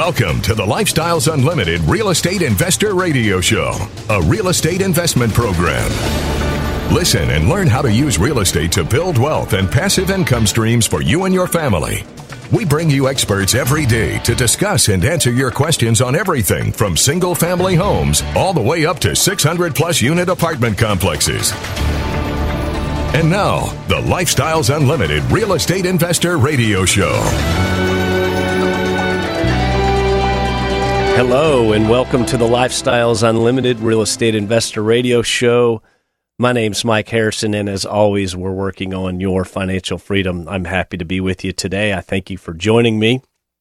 Welcome to the Lifestyles Unlimited Real Estate Investor Radio Show, a real estate investment program. Listen and learn how to use real estate to build wealth and passive income streams for you and your family. We bring you experts every day to discuss and answer your questions on everything from single-family homes all the way up to 600-plus unit apartment complexes. And now, the Lifestyles Unlimited Real Estate Investor Radio Show. Hello, and welcome to the Lifestyles Unlimited Real Estate Investor Radio Show. My name's Mike Harrison, and as always, we're working on your financial freedom. I'm happy to be with you today. I thank you for joining me.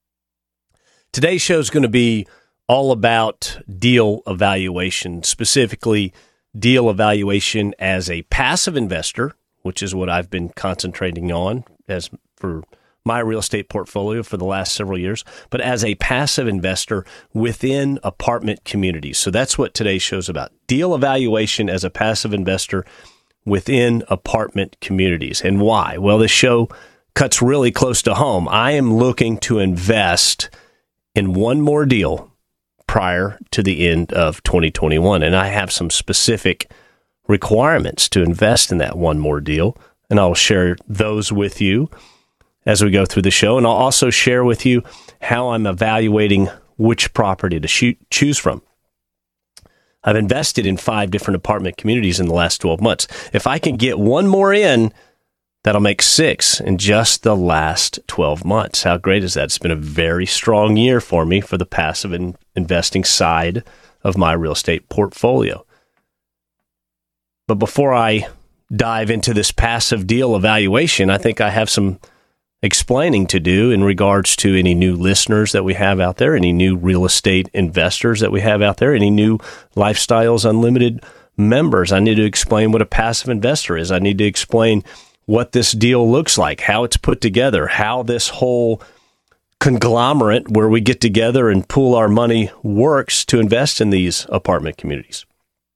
Today's show is going to be all about deal evaluation, specifically deal evaluation as a passive investor, which is what I've been concentrating on as for my real estate portfolio for the last several years, but as a passive investor within apartment communities. So that's what today's show is about. Deal evaluation as a passive investor within apartment communities. And why? Well, this show cuts really close to home. I am looking to invest in one more deal prior to the end of 2021. And I have some specific requirements to invest in that one more deal. And I'll share those with you as we go through the show. And I'll also share with you how I'm evaluating which property to choose from. I've invested in 5 different apartment communities in the last 12 months. If I can get one more in, that'll make 6 in just the last 12 months. How great is that? It's been a very strong year for me for the passive investing side of my real estate portfolio. But before I dive into this passive deal evaluation, I think I have some explaining to do in regards to any new listeners that we have out there, any new real estate investors that we have out there, any new Lifestyles Unlimited members. I need to explain what a passive investor is. I need to explain what this deal looks like, how it's put together, how this whole conglomerate where we get together and pool our money works to invest in these apartment communities.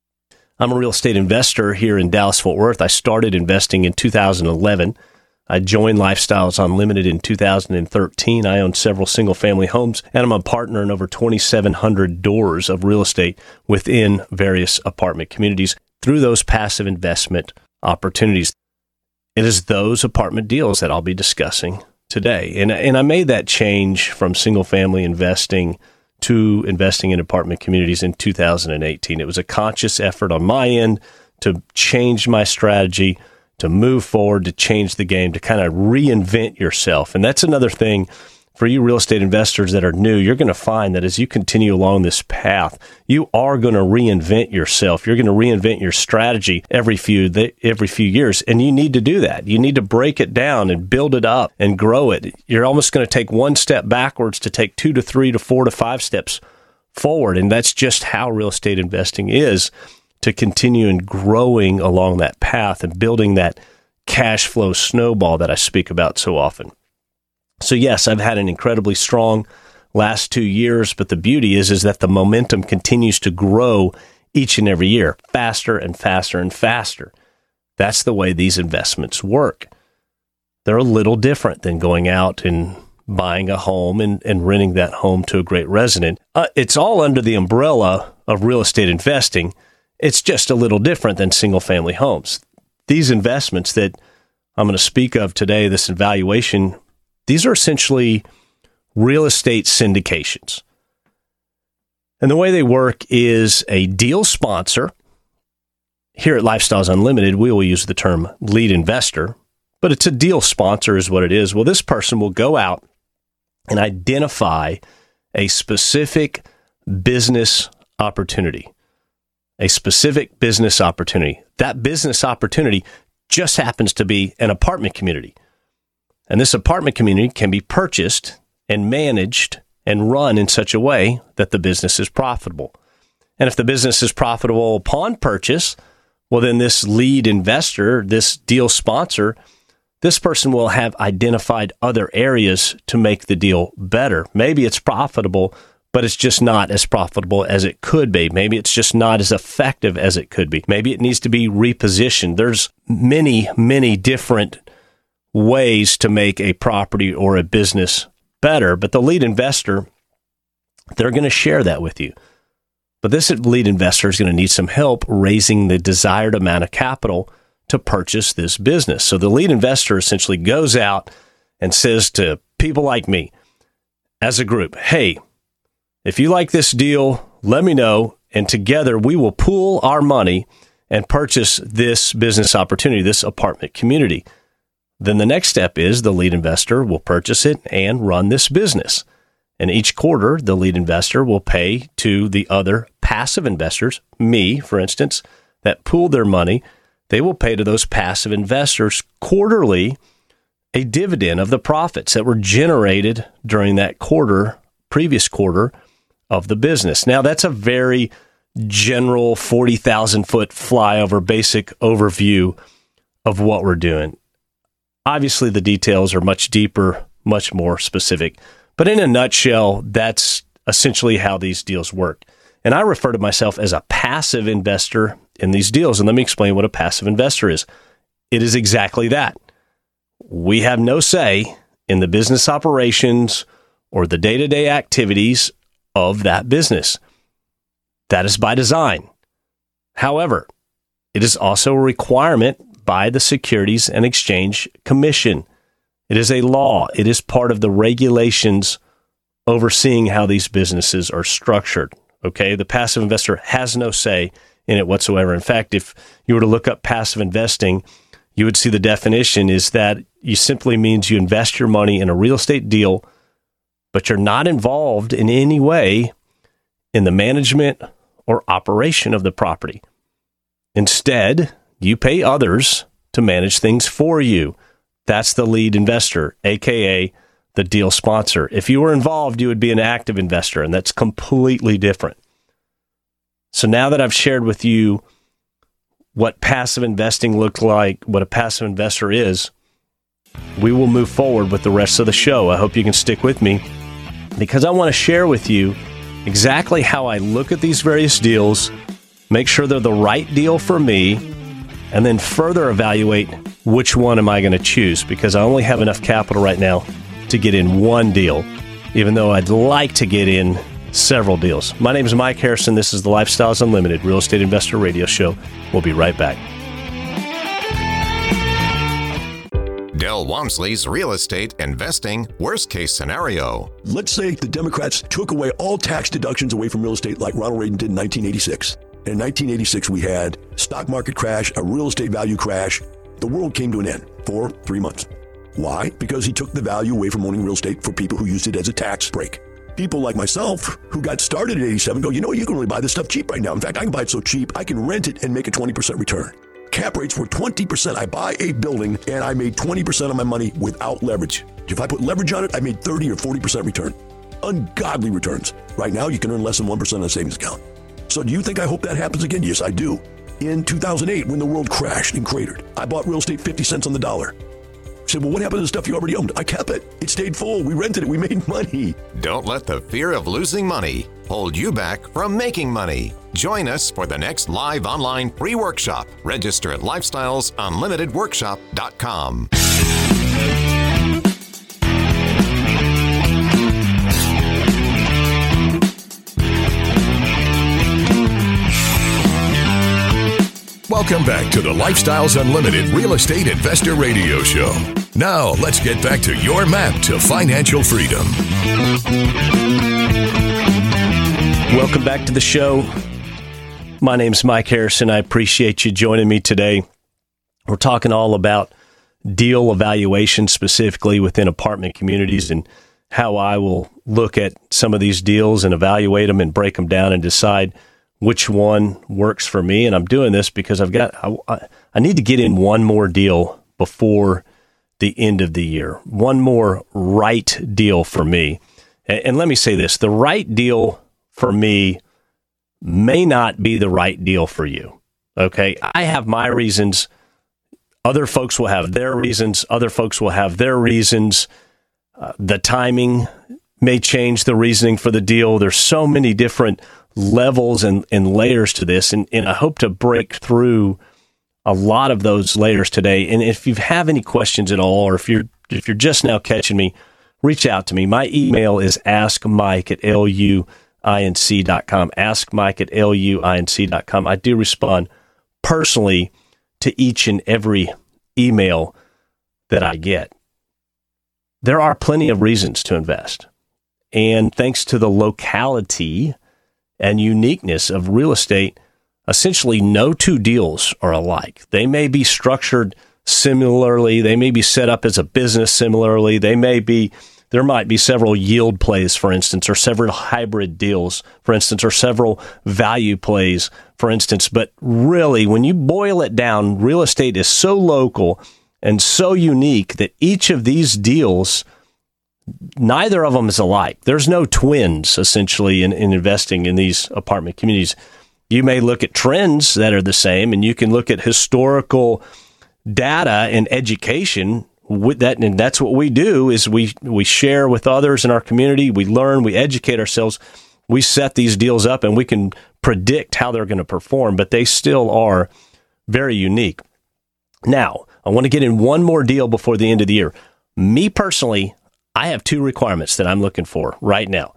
I'm a real estate investor here in Dallas-Fort Worth. I started investing in 2011. I joined Lifestyles Unlimited in 2013. I own several single-family homes, and I'm a partner in over 2,700 doors of real estate within various apartment communities through those passive investment opportunities. It is those apartment deals that I'll be discussing today. And I made that change from single-family investing to investing in apartment communities in 2018. It was a conscious effort on my end to change my strategy, to move forward, to change the game, to kind of reinvent yourself. And that's another thing for you real estate investors that are new. You're going to find that as you continue along this path, you are going to reinvent yourself. You're going to reinvent your strategy every few years. And you need to do that. You need to break it down and build it up and grow it. You're almost going to take one step backwards to take 2 to 3 to 4 to 5 steps forward. And that's just how real estate investing is, to continue and growing along that path and building that cash flow snowball that I speak about so often. So yes, I've had an incredibly strong last 2 years, but the beauty is that the momentum continues to grow each and every year, faster and faster and faster. That's the way these investments work. They're a little different than going out and buying a home and renting that home to a great resident. It's all under the umbrella of real estate investing. It's just a little different than single-family homes. These investments that I'm going to speak of today, this evaluation, these are essentially real estate syndications. And the way they work is a deal sponsor. Here at Lifestyles Unlimited, we will use the term lead investor, but it's a deal sponsor is what it is. Well, this person will go out and identify a specific business opportunity. A specific business opportunity. That business opportunity just happens to be an apartment community. And this apartment community can be purchased and managed and run in such a way that the business is profitable. And if the business is profitable upon purchase, well, then this lead investor, this deal sponsor, this person will have identified other areas to make the deal better. Maybe it's profitable, but it's just not as profitable as it could be. Maybe it's just not as effective as it could be. Maybe it needs to be repositioned. There's many, many different ways to make a property or a business better, but the lead investor they're going to share that with you. But this lead investor is going to need some help raising the desired amount of capital to purchase this business. So the lead investor essentially goes out and says to people like me as a group, hey, if you like this deal, let me know, and together we will pool our money and purchase this business opportunity, this apartment community. Then the next step is the lead investor will purchase it and run this business. And each quarter, the lead investor will pay to the other passive investors, me, for instance, that pooled their money. They will pay to those passive investors quarterly a dividend of the profits that were generated during that previous quarter of the business. Now, that's a very general 40,000-foot flyover basic overview of what we're doing. Obviously, the details are much deeper, much more specific. But in a nutshell, that's essentially how these deals work. And I refer to myself as a passive investor in these deals. And let me explain what a passive investor is. It is exactly that. We have no say in the business operations or the day-to-day activities of that business. That is by design. However, it is also a requirement by the Securities and Exchange Commission. It is a law. It is part of the regulations overseeing how these businesses are structured. Okay, the passive investor has no say in it whatsoever. In fact, if you were to look up passive investing, you would see the definition is that you simply means you invest your money in a real estate deal, but you're not involved in any way in the management or operation of the property. Instead, you pay others to manage things for you. That's the lead investor, aka the deal sponsor. If you were involved, you would be an active investor, and that's completely different. So now that I've shared with you what passive investing looks like, what a passive investor is, we will move forward with the rest of the show. I hope you can stick with me because I want to share with you exactly how I look at these various deals, make sure they're the right deal for me, and then further evaluate which one am I going to choose, because I only have enough capital right now to get in one deal, even though I'd like to get in several deals. My name is Mike Harrison. This is the Lifestyles Unlimited Real Estate Investor Radio Show. We'll be right back. Del Walmsley's Real Estate Investing Worst Case Scenario. Let's say the Democrats took away all tax deductions away from real estate like Ronald Reagan did in 1986. And in 1986, we had stock market crash, a real estate value crash. The world came to an end for 3 months. Why? Because he took the value away from owning real estate for people who used it as a tax break. People like myself who got started at 87 go, you know, you can really buy this stuff cheap right now. In fact, I can buy it so cheap, I can rent it and make a 20% return. Cap rates were 20%. I buy a building and I made 20% of my money without leverage. If I put leverage on it, I made 30 or 40% return. Ungodly returns. Right now, you can earn less than 1% on a savings account. So do you think I hope that happens again? Yes, I do. In 2008, when the world crashed and cratered, I bought real estate 50 cents on the dollar. I said, well, what happened to the stuff you already owned? I kept it. It stayed full. We rented it. We made money. Don't let the fear of losing money hold you back from making money. Join us for the next live online free workshop. Register at lifestylesunlimitedworkshop.com. Welcome back to the Lifestyles Unlimited Real Estate Investor Radio Show. Now, let's get back to your map to financial freedom. Welcome back to the show. My name's Mike Harrison. I appreciate you joining me today. We're talking all about deal evaluation, specifically within apartment communities, and how I will look at some of these deals and evaluate them and break them down and decide which one works for me. And I'm doing this because I need to get in one more deal before the end of the year. One more right deal for me. And let me say this, the right deal for me may not be the right deal for you. Okay. I have my reasons. Other folks will have their reasons. Other folks will have their reasons. The timing may change the reasoning for the deal. There's so many different levels and layers to this, and I hope to break through a lot of those layers today. And if you have any questions at all, or if you're just now catching me reach out to me. My email is askmike@luinc.com, askmike@luinc.com. I do respond personally to each and every email that I get. There are plenty of reasons to invest. And thanks to the locality and uniqueness of real estate, essentially no two deals are alike. They may be structured similarly. They may be set up as a business similarly. There might be several yield plays, for instance, or several hybrid deals, for instance, or several value plays, for instance. But really, when you boil it down, real estate is so local and so unique that each of these deals, neither of them is alike. There's no twins, essentially, in investing in these apartment communities. You may look at trends that are the same, and you can look at historical data and education with that, and that's what we do. Is we share with others in our community. We learn, we educate ourselves. We set these deals up, and we can predict how they're going to perform. But they still are very unique. Now, I want to get in one more deal before the end of the year. Me personally, I have two requirements that I'm looking for right now.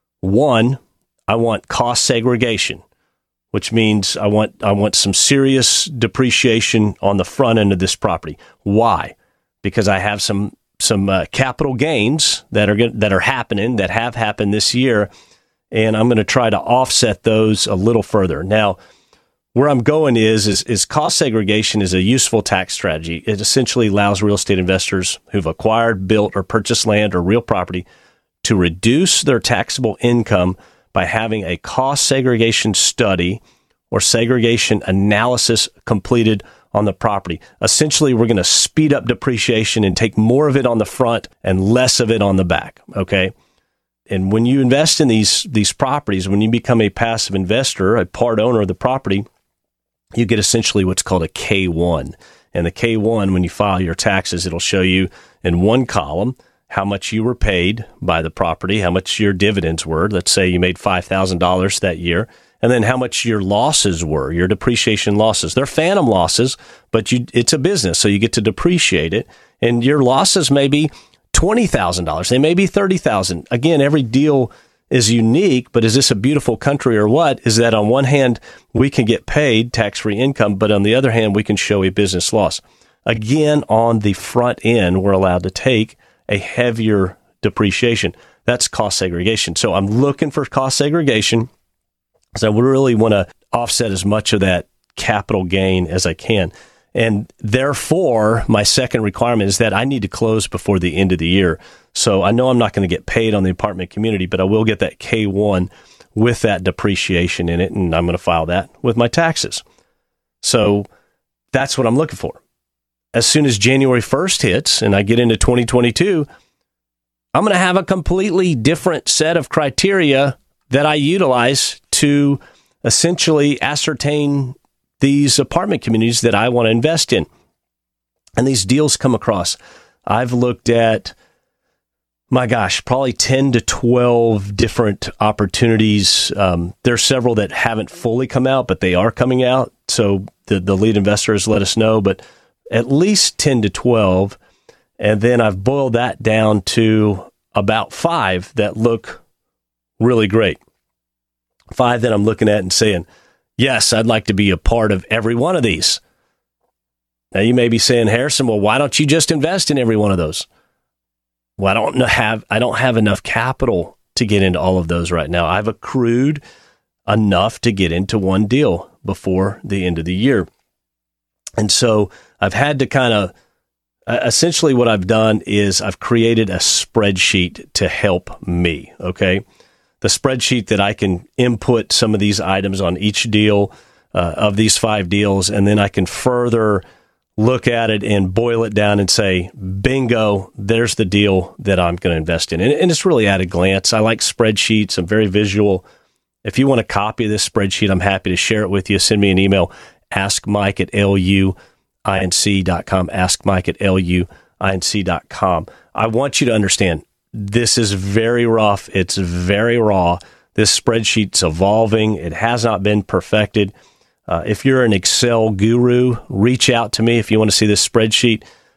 One, I want cost segregation, which means I want some serious depreciation on the front end of this property. Why? Because I have some capital gains that are happening, that have happened this year, and I'm going to try to offset those a little further. Now, where I'm going is cost segregation is a useful tax strategy. It essentially allows real estate investors who've acquired, built, or purchased land or real property to reduce their taxable income by having a cost segregation study or segregation analysis completed on the property. Essentially, we're going to speed up depreciation and take more of it on the front and less of it on the back, okay? And when you invest in these properties, when you become a passive investor, a part owner of the property, you get essentially what's called a K-1. And the K-1, when you file your taxes, it'll show you in one column how much you were paid by the property, how much your dividends were. Let's say you made $5,000 that year, and then how much your losses were, your depreciation losses. They're phantom losses, but it's a business, so you get to depreciate it. And your losses may be $20,000. They may be $30,000. Again, every deal is unique, but is this a beautiful country or what? Is that on one hand, we can get paid tax-free income, but on the other hand, we can show a business loss. Again, on the front end, we're allowed to take a heavier depreciation. That's cost segregation. So I'm looking for cost segregation because I really want to offset as much of that capital gain as I can. And therefore, my second requirement is that I need to close before the end of the year. So I know I'm not going to get paid on the apartment community, but I will get that K-1 with that depreciation in it, and I'm going to file that with my taxes. So that's what I'm looking for. As soon as January 1st hits and I get into 2022, I'm going to have a completely different set of criteria that I utilize to essentially ascertain these apartment communities that I want to invest in. And these deals come across. I've looked at, my gosh, probably 10 to 12 different opportunities. There's several that haven't fully come out, but they are coming out. So the lead investors let us know, but at least 10 to 12. And then I've boiled that down to about 5 that look really great. 5 that I'm looking at and saying, yes, I'd like to be a part of every one of these. Now, you may be saying, Harrison, well, why don't you just invest in every one of those? Well, I don't have enough capital to get into all of those right now. I've accrued enough to get into one deal before the end of the year. And so I've had to kind of, essentially what I've done is I've created a spreadsheet to help me, okay? The spreadsheet that I can input some of these items on each deal of these 5 deals, and then I can further look at it and boil it down and say, bingo, there's the deal that I'm going to invest in. And it's really at a glance. I like spreadsheets. I'm very visual. If you want a copy of this spreadsheet, I'm happy to share it with you. Send me an email, askmike@luinc.com, askmike@luinc.com. I want you to understand, this is very rough. It's very raw. This spreadsheet's evolving. It has not been perfected. If you're an Excel guru, reach out to me if you want to see this spreadsheet.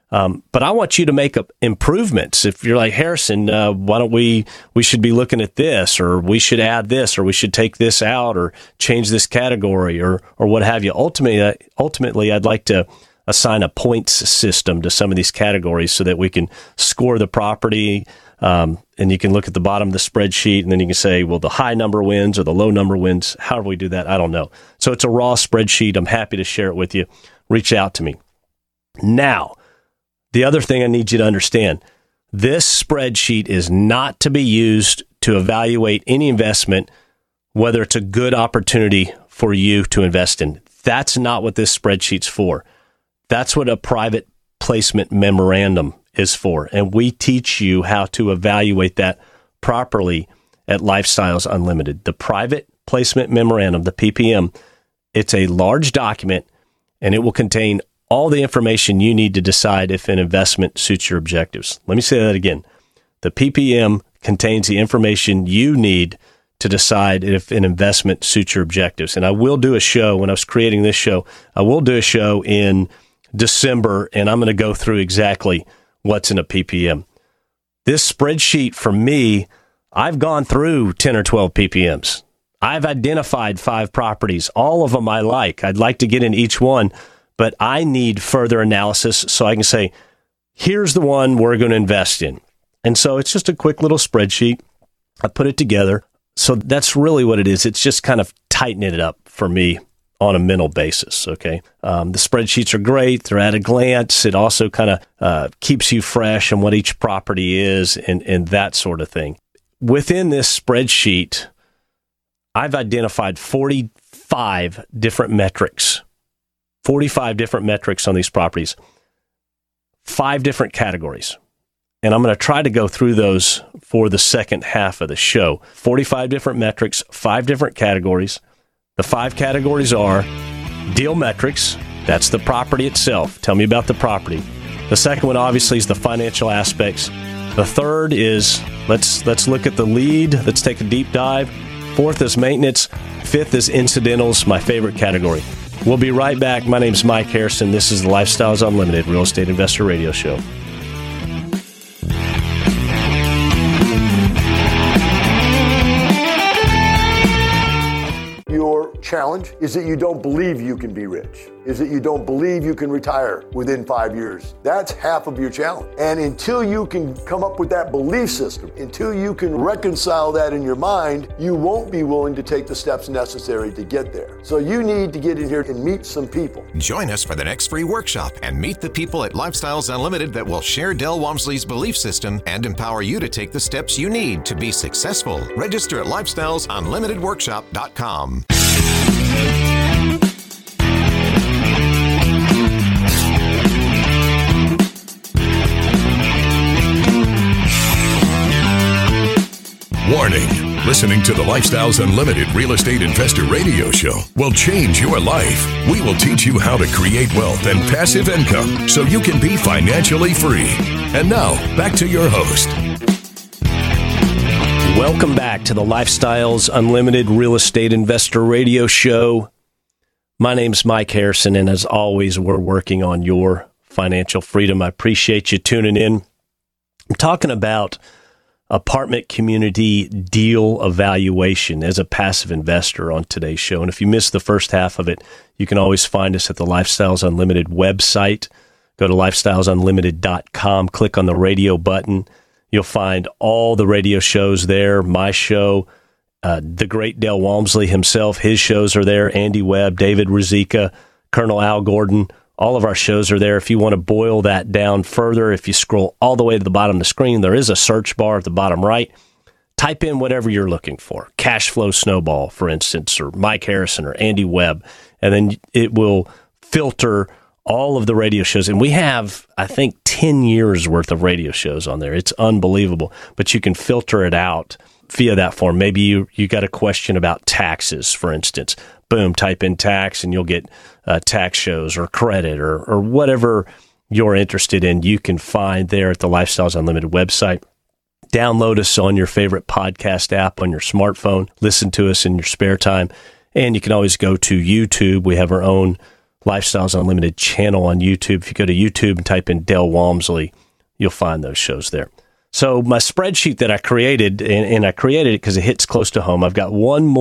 But I want you to make improvements. If you're like, Harrison, why don't we should be looking at this, or we should add this, or we should take this out, or change this category, or what have you. Ultimately, I'd like to assign a points system to some of these categories so that we can score the property. And you can look at the bottom of the spreadsheet, and then you can say, well, the high number wins or the low number wins. However we do that, I don't know. So it's a raw spreadsheet. I'm happy to share it with you. Reach out to me. Now, the other thing I need you to understand, this spreadsheet is not to be used to evaluate any investment, whether it's a good opportunity for you to invest in. That's not what this spreadsheet's for. That's what a private placement memorandum is for. And we teach you how to evaluate that properly at Lifestyles Unlimited. The private placement memorandum, the PPM, it's a large document, and it will contain all the information you need to decide if an investment suits your objectives. Let me say that again. The PPM contains the information you need to decide if an investment suits your objectives. And I will do a show, when I was creating this show, I will do a show in December, and I'm going to go through exactly what's in a PPM. This spreadsheet, for me, I've gone through 10 or 12 PPMs. I've identified 5 properties. All of them I like. I'd like to get in each one, but I need further analysis so I can say, here's the one we're going to invest in. And so it's just a quick little spreadsheet. I put it together. So that's really what it is. It's just kind of tightening it up for me on a mental basis, okay? The spreadsheets are great. They're at a glance. It also kind of keeps you fresh on what each property is and that sort of thing. Within this spreadsheet, I've identified 45 different metrics. 45 different metrics on these properties, 5 different categories. And I'm going to try to go through those for the second half of the show. 45 different metrics, 5 different categories. The 5 categories are deal metrics. That's the property itself. Tell me about the property. The second one, obviously, is the financial aspects. The third is, let's look at the lead. Let's take a deep dive. Fourth is maintenance. Fifth is incidentals, my favorite category. We'll be right back. My name's Mike Harrison. This is the Lifestyles Unlimited Real Estate Investor Radio Show. Your challenge is that you don't believe you can be rich, is that you don't believe you can retire within 5 years. That's half of your challenge. And until you can come up with that belief system, until you can reconcile that in your mind, you won't be willing to take the steps necessary to get there. So you need to get in here and meet some people. Join us for the next free workshop and meet the people at Lifestyles Unlimited that will share Del Walmsley's belief system and empower you to take the steps you need to be successful. Register at lifestylesunlimitedworkshop.com. Warning. Listening to the Lifestyles Unlimited Real Estate Investor Radio Show will change your life. We will teach you how to create wealth and passive income so you can be financially free. And now, back to your host. Welcome back to the Lifestyles Unlimited Real Estate Investor Radio Show. My name's Mike Harrison, and as always, we're working on your financial freedom. I appreciate you tuning in. I'm talking about apartment community deal evaluation as a passive investor on today's show. And if you missed the first half of it, you can always find us at the Lifestyles Unlimited website. Go to lifestylesunlimited.com, click on the radio button. You'll find all the radio shows there, my show, the great Del Walmsley himself, his shows are there, Andy Webb, David Ruzicka, Colonel Al Gordon. All of our shows are there. If you want to boil that down further, if you scroll all the way to the bottom of the screen, there is a search bar at the bottom right. Type in whatever you're looking for. Cash Flow Snowball, for instance, or Mike Harrison or Andy Webb. And then it will filter all of the radio shows. And we have, I think, 10 years worth of radio shows on there. It's unbelievable. But you can filter it out via that form. Maybe you got a question about taxes, for instance. Boom, type in tax and you'll get tax shows or credit or whatever you're interested in. You can find there at the Lifestyles Unlimited website. Download us on your favorite podcast app on your smartphone. Listen to us in your spare time. And you can always go to YouTube. We have our own Lifestyles Unlimited channel on YouTube. If you go to YouTube and type in Del Walmsley, you'll find those shows there. So my spreadsheet that I created, and I created it because it hits close to home. I've got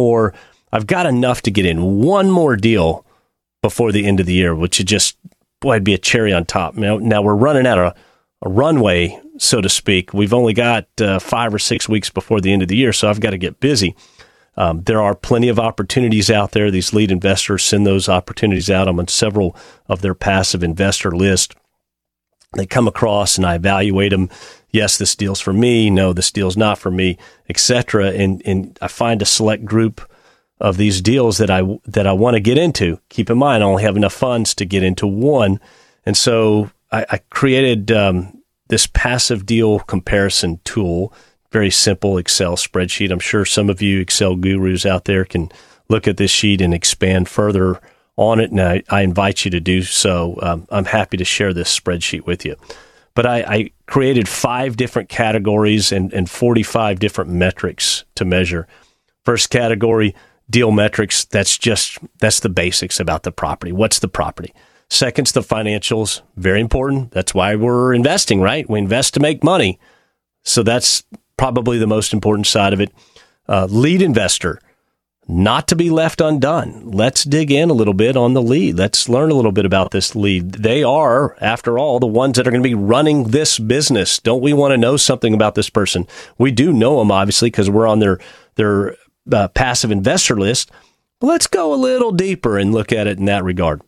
enough to get in one more deal before the end of the year, which would just, it'd be a cherry on top. Now we're running out of a runway, so to speak. We've only got 5 or 6 weeks before the end of the year, so I've got to get busy. There are plenty of opportunities out there. These lead investors send those opportunities out. I'm on several of their passive investor lists. They come across and I evaluate them. Yes, this deal's for me. No, this deal's not for me, etc. And I find a select group of these deals that I want to get into. Keep in mind, I only have enough funds to get into one. And so I created this passive deal comparison tool. Very simple Excel spreadsheet. I'm sure some of you Excel gurus out there can look at this sheet and expand further on it, and I invite you to do so. I'm happy to share this spreadsheet with you. But I created 5 different categories and 45 different metrics to measure. First category, deal metrics. That's the basics about the property. What's the property? Second's the financials. Very important. That's why we're investing, right? We invest to make money. So that's probably the most important side of it. Lead investor, not to be left undone. Let's dig in a little bit on the lead. Let's learn a little bit about this lead. They are, after all, the ones that are going to be running this business. Don't we want to know something about this person? We do know them, obviously, because we're on their passive investor list. But let's go a little deeper and look at it in that regard.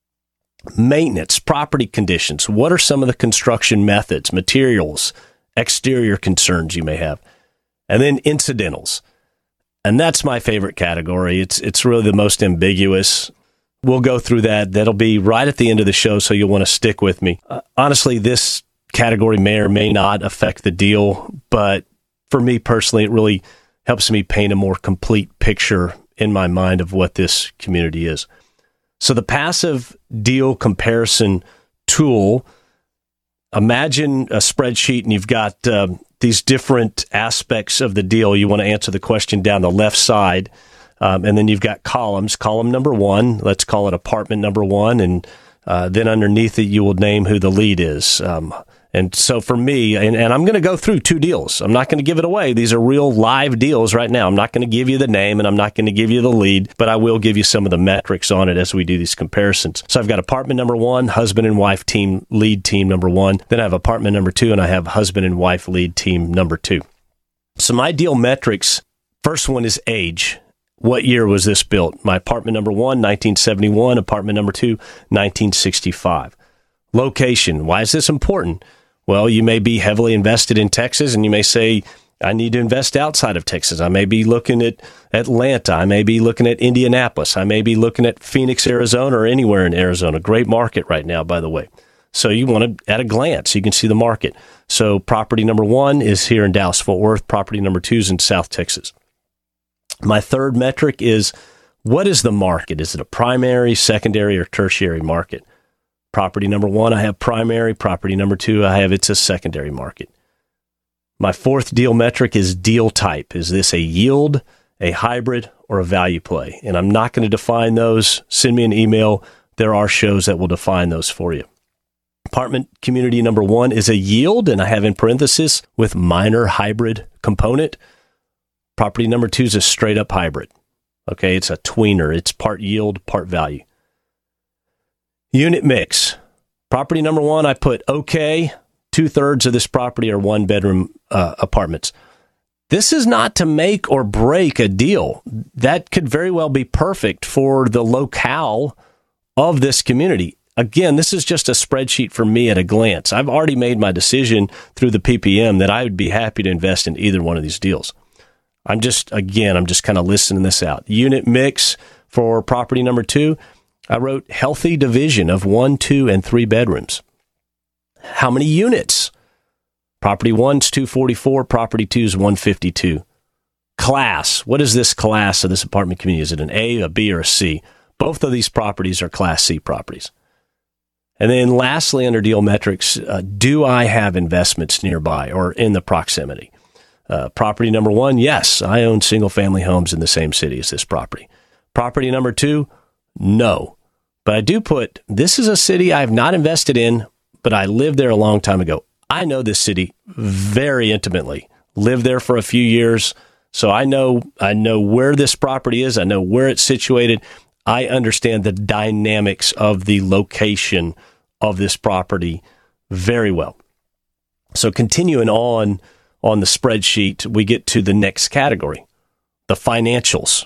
Maintenance, property conditions. What are some of the construction methods, materials, exterior concerns you may have? And then incidentals. And that's my favorite category. It's really the most ambiguous. We'll go through that. That'll be right at the end of the show, so you'll want to stick with me. Honestly, this category may or may not affect the deal, but for me personally, it really helps me paint a more complete picture in my mind of what this community is. So the passive deal comparison tool, imagine a spreadsheet and you've got these different aspects of the deal. You want to answer the question down the left side, and then you've got columns. Column number 1, let's call it apartment number 1, and then underneath it you will name who the lead is. And so for me, and I'm going to go through 2 deals. I'm not going to give it away. These are real live deals right now. I'm not going to give you the name and I'm not going to give you the lead, but I will give you some of the metrics on it as we do these comparisons. So I've got apartment number 1, husband and wife team, lead team number 1. Then I have apartment number 2, and I have husband and wife lead team number 2. So my deal metrics, first one is age. What year was this built? My apartment number 1, 1971. Apartment number 2, 1965. Location. Why is this important? Well, you may be heavily invested in Texas, and you may say, I need to invest outside of Texas. I may be looking at Atlanta. I may be looking at Indianapolis. I may be looking at Phoenix, Arizona, or anywhere in Arizona. Great market right now, by the way. So you want to, at a glance, you can see the market. So property number 1 is here in Dallas-Fort Worth. Property number 2 is in South Texas. My third metric is, what is the market? Is it a primary, secondary, or tertiary market? Property number 1, I have primary. Property number 2, I have it's a secondary market. My fourth deal metric is deal type. Is this a yield, a hybrid, or a value play? And I'm not going to define those. Send me an email. There are shows that will define those for you. Apartment community number 1 is a yield, and I have in parenthesis with minor hybrid component. Property number 2 is a straight up hybrid. Okay, it's a tweener. It's part yield, part value. Unit mix. Property number 1, I put okay. 2/3 of this property are 1-bedroom apartments. This is not to make or break a deal. That could very well be perfect for the locale of this community. Again, this is just a spreadsheet for me at a glance. I've already made my decision through the PPM that I would be happy to invest in either one of these deals. I'm just kind of listening this out. Unit mix for property number 2, I wrote healthy division of 1, 2, and 3 bedrooms. How many units? Property 1's 244, property 2's 152. Class. What is this class of this apartment community? Is it an A, a B, or a C? Both of these properties are Class C properties. And then lastly, under deal metrics, do I have investments nearby or in the proximity? Property number 1, yes, I own single-family homes in the same city as this property. Property number 2, no, but But I do put, this is a city I have not invested in, but I lived there a long time ago. I know this city very intimately. Lived there for a few years, so I know where this property is. I know where it's situated. I understand the dynamics of the location of this property very well. So continuing on the spreadsheet, we get to the next category, the financials,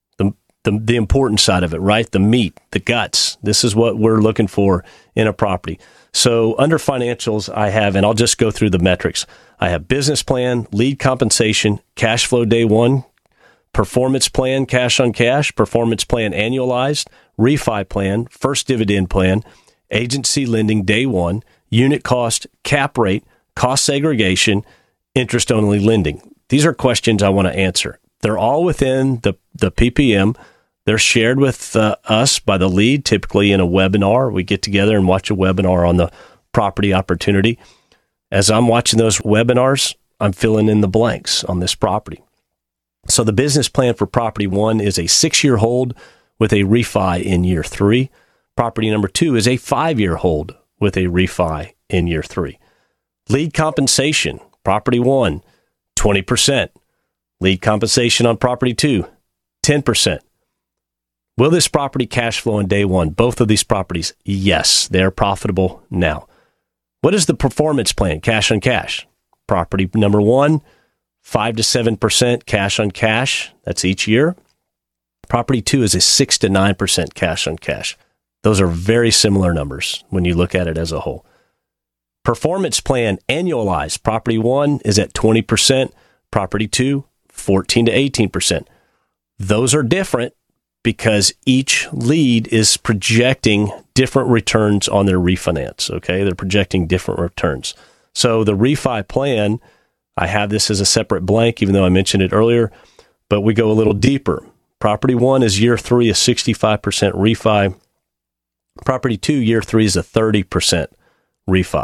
the important side of it, right? The meat, the guts. This is what we're looking for in a property. So under financials, I have, and I'll just go through the metrics. I have business plan, lead compensation, cash flow day one, performance plan, cash on cash, performance plan annualized, refi plan, first dividend plan, agency lending day one, unit cost, cap rate, cost segregation, interest only lending. These are questions I want to answer. They're all within the PPM. They're shared with us by the lead, typically in a webinar. We get together and watch a webinar on the property opportunity. As I'm watching those webinars, I'm filling in the blanks on this property. So the business plan for property one is a 6-year hold with a refi in year 3. Property number 2 is a 5-year hold with a refi in year 3. Lead compensation, property 1, 20%. Lead compensation on property 2, 10%. Will this property cash flow on day one? Both of these properties, yes, they're profitable now. What is the performance plan, cash on cash? Property number 1, 5 to 7% cash on cash. That's each year. Property 2 is a 6 to 9% cash on cash. Those are very similar numbers when you look at it as a whole. Performance plan annualized. Property 1 is at 20%. Property 2, 14 to 18%. Those are different because each lead is projecting different returns on their refinance. Okay, they're projecting different returns. So the refi plan, I have this as a separate blank, even though I mentioned it earlier, but we go a little deeper. Property 1 is year 3, a 65% refi. Property 2, year 3 is a 30% refi.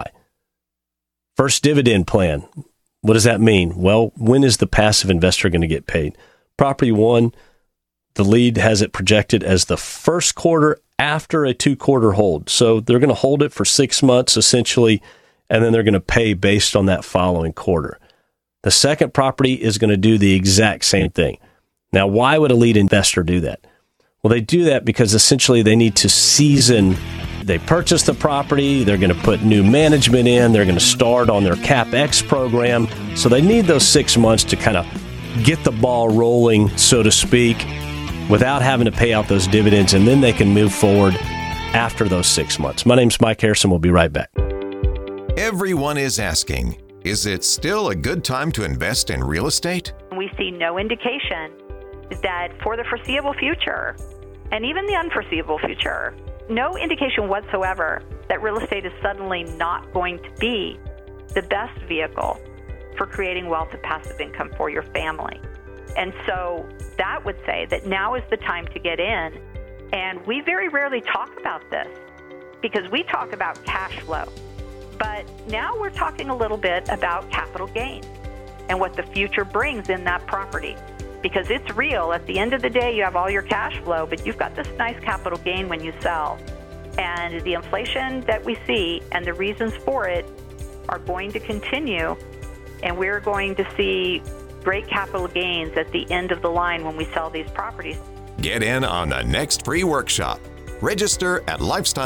First dividend plan. What does that mean? Well, when is the passive investor going to get paid? Property 1, the lead has it projected as the first quarter after a 2-quarter hold. So they're going to hold it for 6 months essentially, and then they're going to pay based on that following quarter. The second property is going to do the exact same thing. Now, why would a lead investor do that? Well, they do that because essentially they need to season. They purchase the property, they're going to put new management in, they're going to start on their CapEx program. So they need those 6 months to kind of get the ball rolling, so to speak, without having to pay out those dividends, and then they can move forward after those 6 months. My name's Mike Harrison. We'll be right back. Everyone is asking, is it still a good time to invest in real estate? We see no indication that for the foreseeable future, and even the unforeseeable future, no indication whatsoever that real estate is suddenly not going to be the best vehicle for creating wealth and passive income for your family. And so that would say that now is the time to get in. And we very rarely talk about this because we talk about cash flow. But now we're talking a little bit about capital gains and what the future brings in that property. Because it's real. At the end of the day, you have all your cash flow, but you've got this nice capital gain when you sell. And the inflation that we see and the reasons for it are going to continue. And we're going to see great capital gains at the end of the line when we sell these properties. Get in on the next free workshop. Register at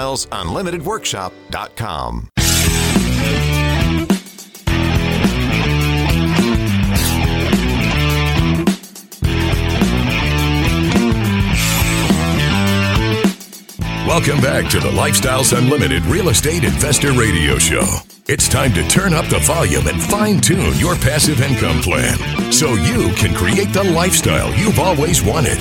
lifestylesunlimitedworkshop.com. Welcome back to the Lifestyles Unlimited Real Estate Investor Radio Show. It's time to turn up the volume and fine-tune your passive income plan so you can create the lifestyle you've always wanted.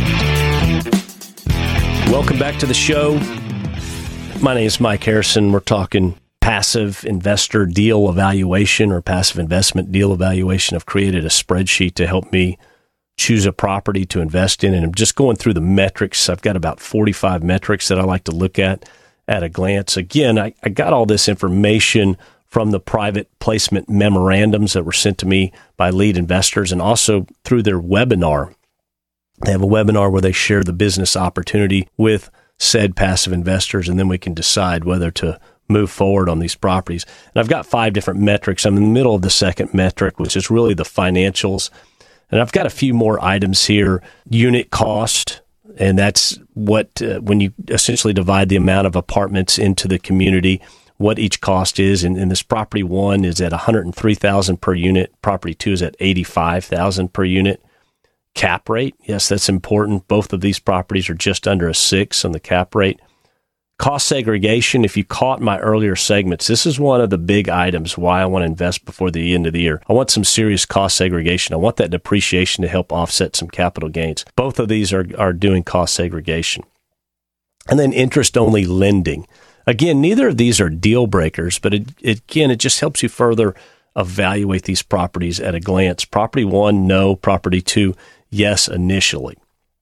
Welcome back to the show. My name is Mike Harrison. We're talking passive investor deal evaluation or passive investment deal evaluation. I've created a spreadsheet to help me choose a property to invest in, and I'm just going through the metrics. I've got about 45 metrics that I like to look at a glance. Again, I got all this information from the private placement memorandums that were sent to me by lead investors and also through their webinar. They have a webinar where they share the business opportunity with said passive investors, and then we can decide whether to move forward on these properties. And I've got 5 different metrics. I'm in the middle of the second metric, which is really the financials. And I've got a few more items here. Unit cost, and that's what, when you essentially divide the amount of apartments into the community, what each cost is. And this property 1 is at $103,000 per unit. Property 2 is at $85,000 per unit. Cap rate, yes, that's important. Both of these properties are just under a 6 on the cap rate. Cost segregation, if you caught my earlier segments, this is one of the big items why I want to invest before the end of the year. I want some serious cost segregation. I want that depreciation to help offset some capital gains. Both of these are doing cost segregation. And then interest-only lending. Again, neither of these are deal breakers, but it just helps you further evaluate these properties at a glance. Property 1, no. Property 2, yes, initially.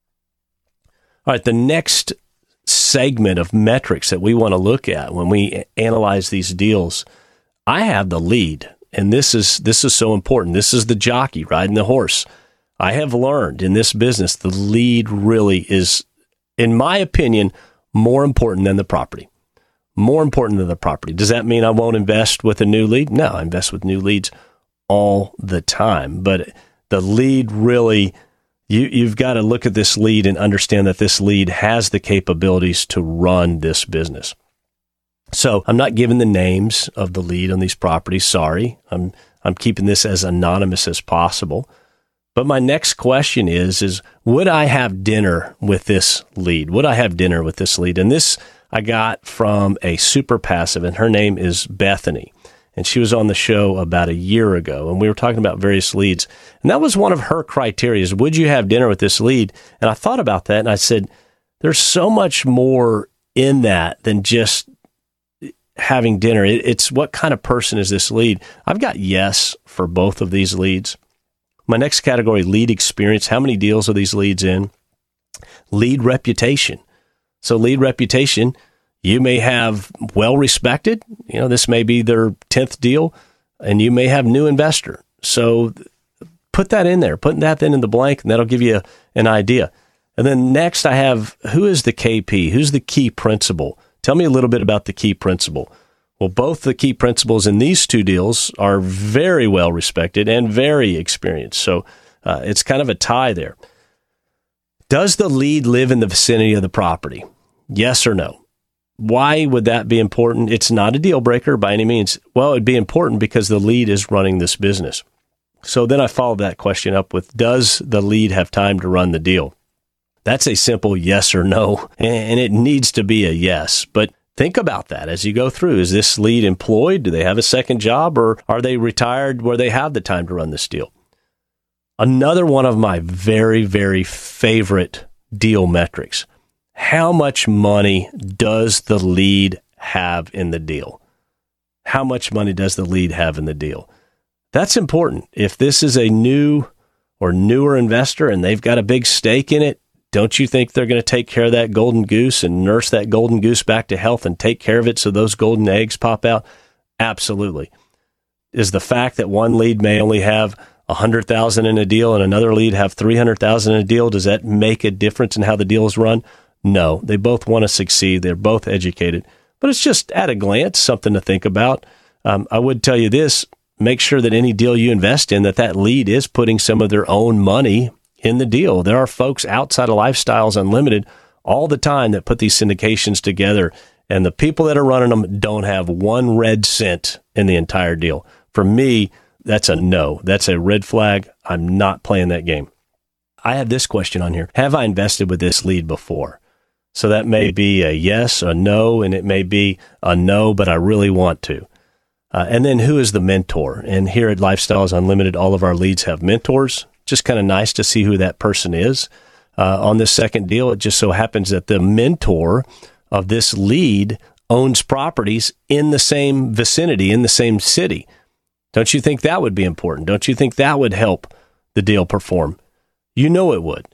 All right, the next segment of metrics that we want to look at when we analyze these deals, I have the lead, and this is so important. This is the jockey riding the horse. I have learned in this business the lead really is, in my opinion, more important than the property. More important than the property. Does that mean I won't invest with a new lead? No, I invest with new leads all the time. But the lead really, you've got to look at this lead and understand that this lead has the capabilities to run this business. So I'm not giving the names of the lead on these properties. Sorry. I'm keeping this as anonymous as possible. But my next question is would I have dinner with this lead? Would I have dinner with this lead? And this I got from a super passive, and her name is Bethany. And she was on the show about a year ago, and we were talking about various leads. And that was one of her criteria is, would you have dinner with this lead? And I thought about that, and I said, there's so much more in that than just having dinner. It's what kind of person is this lead? I've got yes for both of these leads. My next category, lead experience. How many deals are these leads in? Lead reputation. So lead reputation, you may have well-respected, this may be their 10th deal, and you may have new investor. So put that in there, put that then in the blank, and that'll give you an idea. And then next I have, who is the KP? Who's the key principal? Tell me a little bit about the key principal. Well, both the key principals in these 2 deals are very well-respected and very experienced. So it's kind of a tie there. Does the lead live in the vicinity of the property? Yes or no? Why would that be important? It's not a deal breaker by any means. Well, it'd be important because the lead is running this business. So then I followed that question up with, does the lead have time to run the deal? That's a simple yes or no, and it needs to be a yes. But think about that as you go through. Is this lead employed? Do they have a second job, or are they retired where they have the time to run this deal? Another one of my very, very favorite deal metrics. How much money does the lead have in the deal? How much money does the lead have in the deal? That's important. If this is a new or newer investor and they've got a big stake in it, don't you think they're going to take care of that golden goose and nurse that golden goose back to health and take care of it so those golden eggs pop out? Absolutely. Is the fact that one lead may only have $100,000 in a deal and another lead have $300,000 in a deal, does that make a difference in how the deal is run? No, they both want to succeed. They're both educated, but it's just at a glance, something to think about. I would tell you this, make sure that any deal you invest in, that lead is putting some of their own money in the deal. There are folks outside of Lifestyles Unlimited all the time that put these syndications together, and the people that are running them don't have 1 red cent in the entire deal. For me, that's a no. That's a red flag. I'm not playing that game. I have this question on here. Have I invested with this lead before? So that may be a yes, a no, and it may be a no, but I really want to. And then who is the mentor? And here at Lifestyles Unlimited, all of our leads have mentors. Just kind of nice to see who that person is. On this second deal, it just so happens that the mentor of this lead owns properties in the same vicinity, in the same city. Don't you think that would be important? Don't you think that would help the deal perform? You know it would.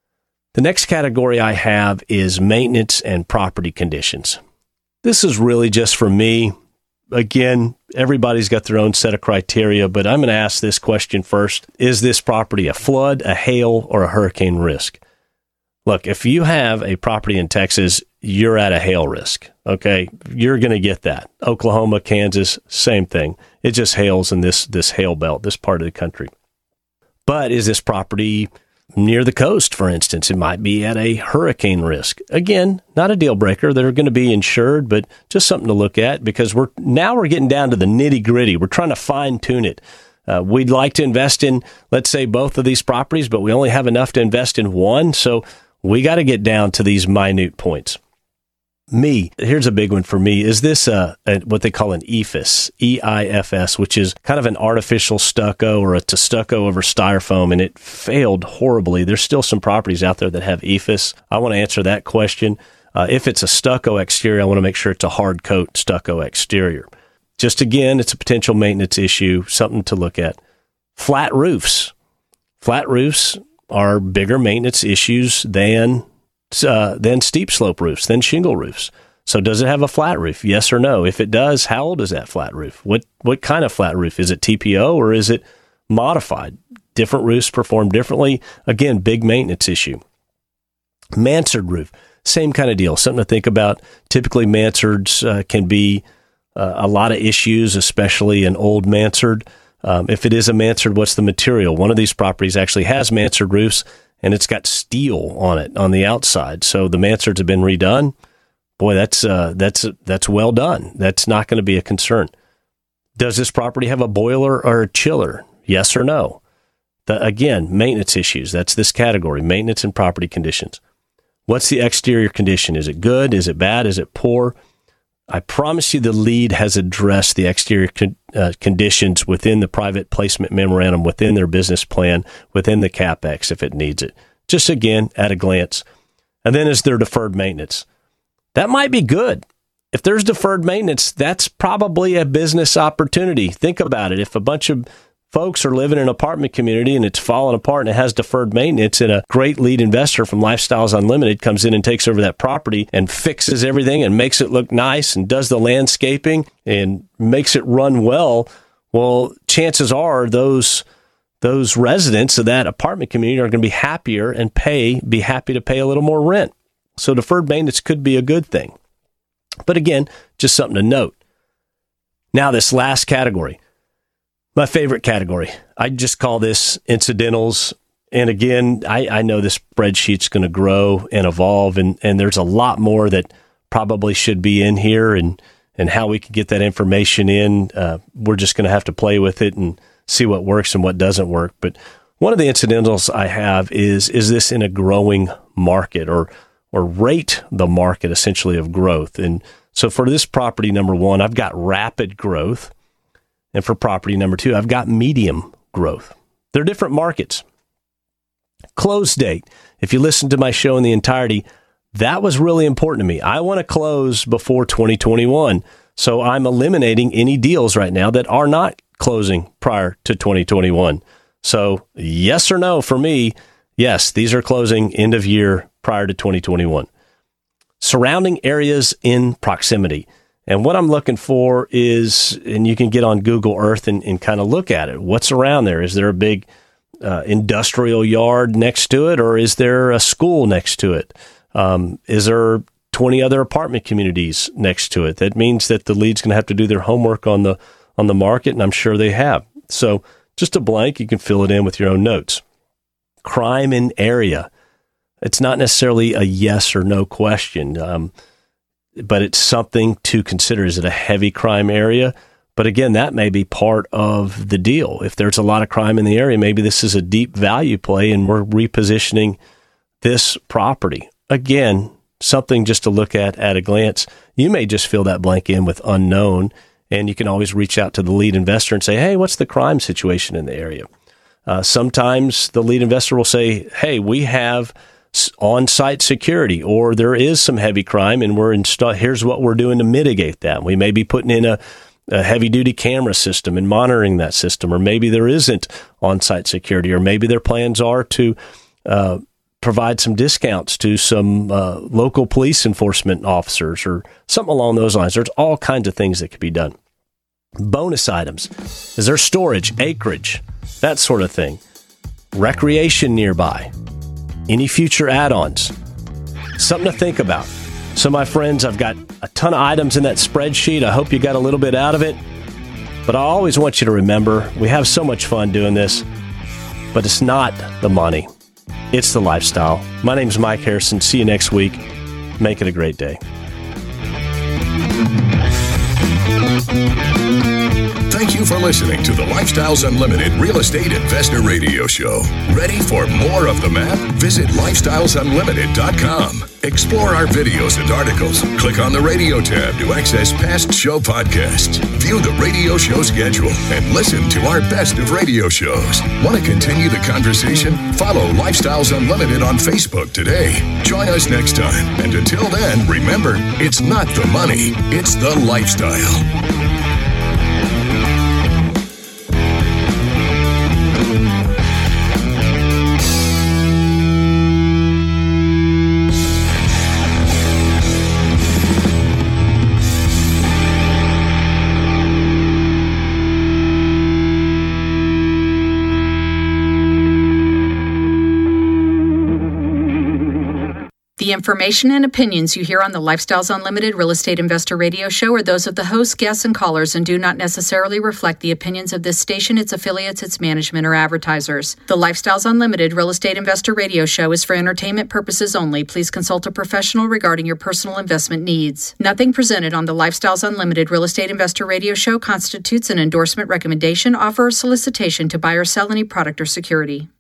The next category I have is maintenance and property conditions. This is really just for me. Again, everybody's got their own set of criteria, but I'm going to ask this question first. Is this property a flood, a hail, or a hurricane risk? Look, if you have a property in Texas, you're at a hail risk. Okay, you're going to get that. Oklahoma, Kansas, same thing. It just hails in this hail belt, this part of the country. But is this property near the coast, for instance? It might be at a hurricane risk. Again, not a deal breaker. They're going to be insured, but just something to look at, because we're getting down to the nitty gritty. We're trying to fine tune it. We'd like to invest in, let's say, both of these properties, but we only have enough to invest in one. So we got to get down to these minute points. Here's a big one for me. Is this what they call an EIFS, EIFS, which is kind of an artificial stucco or a stucco over styrofoam, and it failed horribly. There's still some properties out there that have EIFS. I want to answer that question. If it's a stucco exterior, I want to make sure it's a hard coat stucco exterior. Just again, it's a potential maintenance issue, something to look at. Flat roofs. Flat roofs are bigger maintenance issues than steep slope roofs, than shingle roofs. So does it have a flat roof? Yes or no? If it does, how old is that flat roof? What kind of flat roof? Is it TPO or is it modified? Different roofs perform differently. Again, big maintenance issue. Mansard roof, same kind of deal. Something to think about. Typically, mansards can be a lot of issues, especially an old mansard. If it is a mansard, what's the material? One of these properties actually has mansard roofs, and it's got steel on it on the outside. So the mansards have been redone. Boy, that's well done. That's not going to be a concern. Does this property have a boiler or a chiller? Yes or no? Again, maintenance issues. That's this category, maintenance and property conditions. What's the exterior condition? Is it good? Is it bad? Is it poor? I promise you the lead has addressed the exterior conditions within the private placement memorandum, within their business plan, within the CapEx if it needs it. Just again, at a glance. And then is there deferred maintenance? That might be good. If there's deferred maintenance, that's probably a business opportunity. Think about it. If a bunch of folks are living in an apartment community and it's falling apart and it has deferred maintenance, and a great lead investor from Lifestyles Unlimited comes in and takes over that property and fixes everything and makes it look nice and does the landscaping and makes it run well, chances are those residents of that apartment community are going to be happier and be happy to pay a little more rent. So deferred maintenance could be a good thing. But again, just something to note. Now, this last category, my favorite category. I just call this incidentals. And again, I know this spreadsheet's going to grow and evolve, and there's a lot more that probably should be in here, and how we can get that information in. We're just going to have to play with it and see what works and what doesn't work. But one of the incidentals I have is this in a growing market, or rate the market essentially of growth? And so for this property number one, I've got rapid growth. And for property number two, I've got medium growth. They're different markets. Close date. If you listen to my show in the entirety, that was really important to me. I want to close before 2021. So I'm eliminating any deals right now that are not closing prior to 2021. So yes or no for me, yes, these are closing end of year prior to 2021. Surrounding areas in proximity. And what I'm looking for is, and you can get on Google Earth and kind of look at it. What's around there? Is there a big industrial yard next to it, or is there a school next to it? Is there 20 other apartment communities next to it? That means that the lead's going to have to do their homework on the market, and I'm sure they have. So just a blank, you can fill it in with your own notes. Crime in area. It's not necessarily a yes or no question, but it's something to consider. Is it a heavy crime area? But again, that may be part of the deal. If there's a lot of crime in the area, maybe this is a deep value play and we're repositioning this property. Again, something just to look at a glance. You may just fill that blank in with unknown, and you can always reach out to the lead investor and say, hey, what's the crime situation in the area? Sometimes the lead investor will say, hey, we have on-site security, or there is some heavy crime, and here's what we're doing to mitigate that. We may be putting in a heavy-duty camera system and monitoring that system, or maybe there isn't on-site security, or maybe their plans are to provide some discounts to some local police enforcement officers, or something along those lines. There's all kinds of things that could be done. Bonus items. Is there storage, acreage, that sort of thing? Recreation nearby. Any future add-ons? Something to think about. So, my friends, I've got a ton of items in that spreadsheet. I hope you got a little bit out of it. But I always want you to remember, we have so much fun doing this, but it's not the money. It's the lifestyle. My name's Mike Harrison. See you next week. Make it a great day. Thank you for listening to the Lifestyles Unlimited Real Estate Investor Radio Show. Ready for more of the map? Visit lifestylesunlimited.com. Explore our videos and articles. Click on the radio tab to access past show podcasts. View the radio show schedule and listen to our best of radio shows. Want to continue the conversation? Follow Lifestyles Unlimited on Facebook today. Join us next time. And until then, remember, it's not the money, it's the lifestyle. The information and opinions you hear on the Lifestyles Unlimited Real Estate Investor Radio Show are those of the hosts, guests, and callers and do not necessarily reflect the opinions of this station, its affiliates, its management, or advertisers. The Lifestyles Unlimited Real Estate Investor Radio Show is for entertainment purposes only. Please consult a professional regarding your personal investment needs. Nothing presented on the Lifestyles Unlimited Real Estate Investor Radio Show constitutes an endorsement, recommendation, offer, or solicitation to buy or sell any product or security.